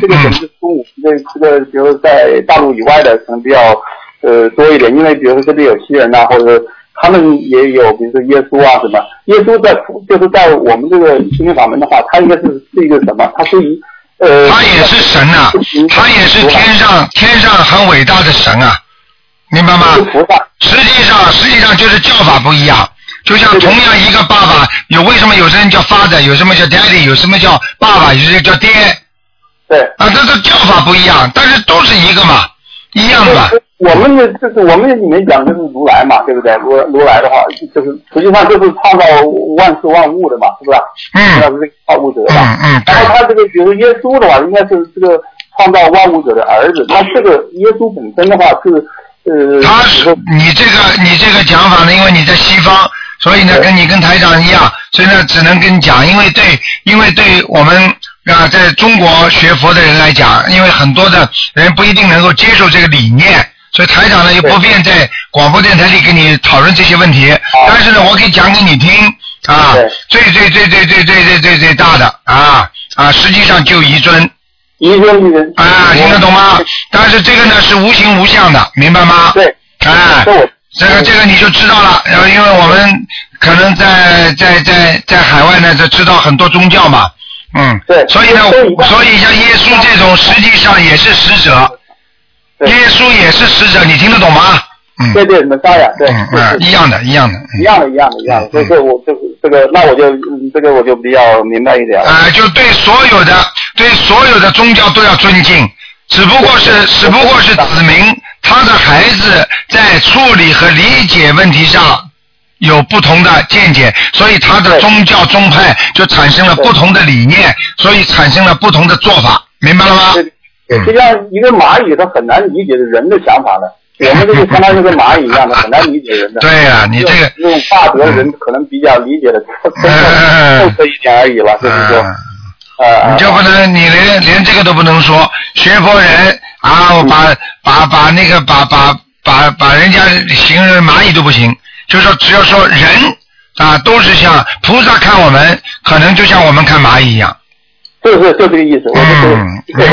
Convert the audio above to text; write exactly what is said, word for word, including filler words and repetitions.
这个可能是中午这这个，比如在大陆以外的可能比较呃多一点，因为比如说这边有西人呐、啊，或者他们也有，比如说耶稣啊什么。耶稣在就是在我们这个心灵法门的话，他应该是是一个什么？他是一呃， 他也是神呐、啊，他也是天上天上很伟大的神啊，明白吗？实际上实际上就是叫法不一样。就像同样一个爸爸，有为什么有些人叫 father， 有什么叫 daddy， 有什么叫爸爸，有些叫爹。 对。 啊，这个叫法不一样，但是都是一个嘛，一样的嘛。 我们的就是我们里面讲就是如来嘛，对不对？如如来的话，就是实际上就是创造万事万物的嘛，是不是？ 嗯。 他是这个造物者嘛。 嗯嗯。 然后他这个比如耶稣的话，应该是这个创造万物者的儿子。他这个耶稣本身的话是呃。 他是你这个你这个讲法呢，因为你在西方。所以呢，跟你跟台长一样，所以呢，只能跟你讲，因为对，因为对我们啊，在中国学佛的人来讲，因为很多的人不一定能够接受这个理念，所以台长呢也不便在广播电台里跟你讨论这些问题。但是呢，我可以讲给你听啊，最最最最最最最最最大的啊啊，实际上就一尊。 一尊一尊。 啊，听得懂吗？但是这个呢是无形无相的，明白吗？ 对。 哎。这个这个你就知道了，然后因为我们可能在在在在海外呢，就知道很多宗教嘛，嗯， 对， 所以呢，所以像耶稣这种实际上也是使者，耶稣也是使者，你听得懂吗？嗯， 对对，门沙呀，对， 嗯嗯，一样的，一样的， 一样的，一样的，一样的，所以说我就是这个，那我就这个我就比较明白一点了。 啊，就对所有的对所有的宗教都要尊敬，只不过是只不过是子民。他的孩子在处理和理解问题上有不同的见解，所以他的宗教宗派就产生了不同的理念，所以产生了不同的做法，明白了吗？ 对，就像一个蚂蚁，它很难理解人的想法的。我们这个相当于跟蚂蚁一样的，很难理解人的。 对呀、啊，你这个这种大德人可能比较理解的透彻一点而已了，就是说。 呃，你就不能，你连连这个都不能说，学佛人啊，我把把把那个把把把把人家形容蚂蚁都不行，就是说只要说人啊，都是像菩萨看我们，可能就像我们看蚂蚁一样。 是是就这个意思，我就是。 嗯，明